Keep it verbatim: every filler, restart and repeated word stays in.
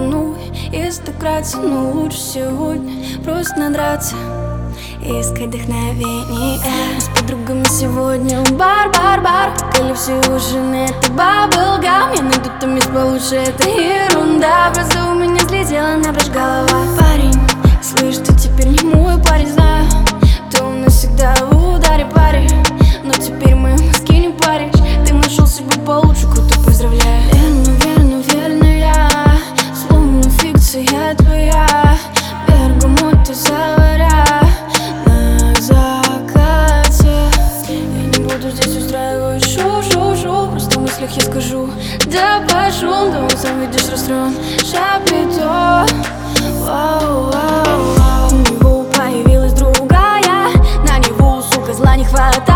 рвану и стократься, но лучше сегодня просто надраться и искать вдохновение. С подругами сегодня в бар, бар, бар. Или все ужины, это баблгам. Я найду то место получше, это ерунда. Просто у меня слетела напрочь голова. Парень, слышь, ты теперь не мой парень, знаю. Ты у нас всегда в ударе, парень. Но теперь мои мозги не паришь. Ты нашел себе получше, круто, поздравляю. Верно, верно, верно я, словно фикция твоя. Бергамот и заваря на закате. Я не буду здесь устраивать шу-шу-шу. Просто в мыслях я скажу: да пошел, да он сам видишь расстроен. Шапито, вау, вау, вау. У него появилась другая, на него, сука, зла не хватает.